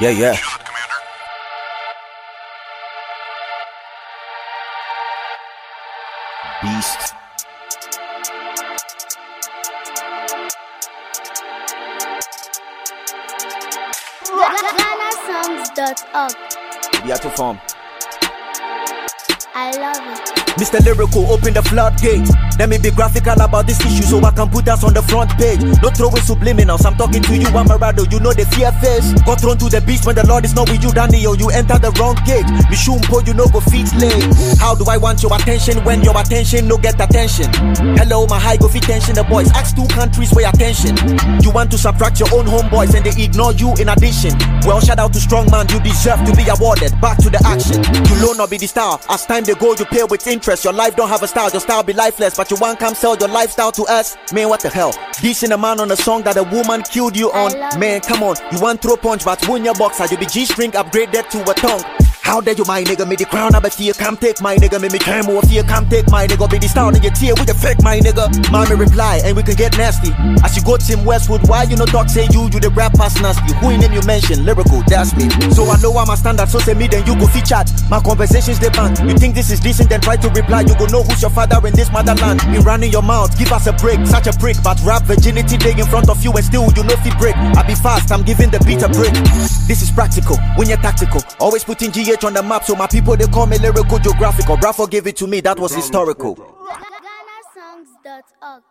Yeah. Beast. GhanaSongs.org. We are to form. I love it. Mr. Lyrical, open the floodgate. Let me be graphical about this issue so I can put us on the front page. Don't throw it subliminals, I'm talking to you, Amarado. You know the fear face. Got thrown to the beast when the Lord is not with you, Daniel. You enter the wrong gate. Mishumpo, you know go feet late. How do I want your attention when your attention no get attention? Hello, my high go fit tension. The boys ask 2 countries where attention. You want to subtract your own homeboys and they ignore you in addition. Well, shout out to strong man, you deserve to be awarded. Back to the action. You will not be the star. As time they go, you pay with interest. Your life don't have a style, your style be lifeless. But you want come sell your lifestyle to us? Man, what the hell? Decent a man on a song that a woman killed you on. Man, come on, you want throw punch, but when your boxer, you be G-string upgraded to a tongue. How dare you, my nigga? Me the crown of a fear, come take my nigga. Me turn more fear, come take my nigga. Be the star in your tear, we can fake my nigga. Mommy reply, and we can get nasty. As you go Tim Westwood, why you no talk say you the rap pass nasty? Who in name you mention? Lyrical, that's me. So I know I'm a standard, so say me then you go fit chat. My conversations they ban. You think this is decent, then try to reply. You go know who's your father in this motherland. You running your mouth, give us a break, such a prick. But rap virginity day in front of you and still you know fit break. I be fast, I'm giving the beat a break. This is practical, when you're tactical. Always putting GH on the map, so my people they call me lyrical geographical. Bravo gave it to me, that was historical. GhanaSongs.org.